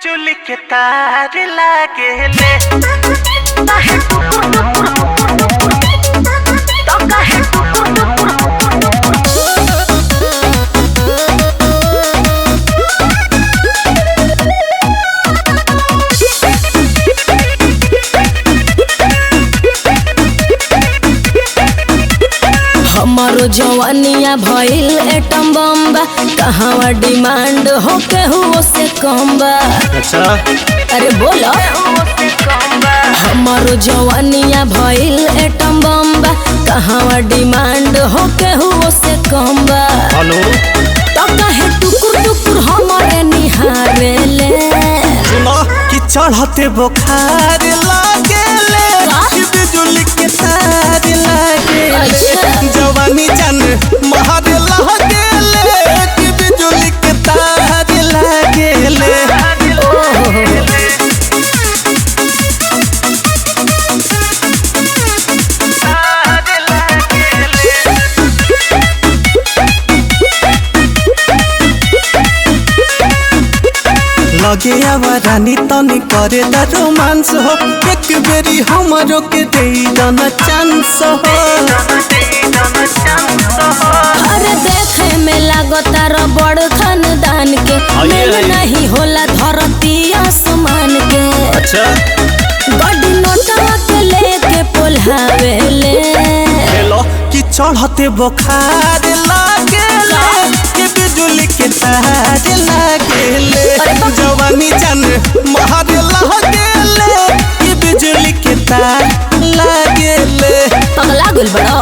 बिजुली के तार लागेले हमारो जवानिया भइल एटम बम्बा कहवा डिमांड हो केहू से कम बा। अच्छा अरे बोलो हमारो जवानिया भइल एटम बम्बा कहवा डिमांड हो केहू से कम बा। हेलो तो कहे टुकुर टुकुर हमारे निहारेले सुनो कि चढ़ते बुखार लागेले कि बिजुली के तार लागेले जवानी जान महार लागेले कि बिजुली के तार लागेले लगे आवा रानी तनी करे द रोमांस हो एक बेरी हमरो के देई दना चांस हो। अरे देखे में लागता बड़ खानदान के मेल नहीं होला धरती आसमान के। अच्छा गड्डी नोटवा के लेके पोल्हावेले हेलो कि चढ़ते बुखार लागेले कि बिजुली के तार लागेले जवानी जान महार लागेले कि बिजुली के तार लागेले। पगला गुल बड़ो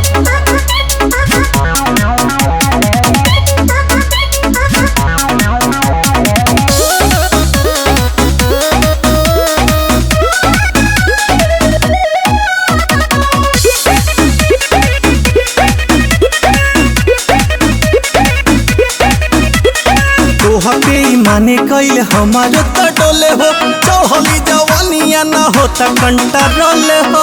माने कैल हमारो तो डोले हो चढ़ली जवानिया न होता कंट्रोल हो।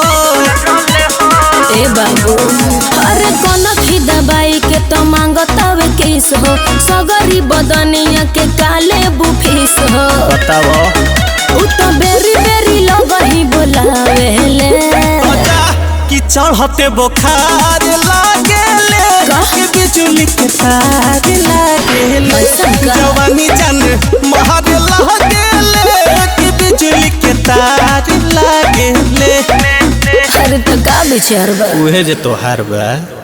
ए बाबू अरे कोन खी दबाई के तो मांगतावे किस हो सगरी बदनिया के काले बुफिस हो। बताओ उ तो बेरी बेरी लगही बोलावेले कि चढ़ते बुखार लागेले कि बिजुली के तार लागेले जवानी जान महार लागेले कि बिजुली के तार लागेले। अरे तो का विचार बा उहे जे तोहार बा।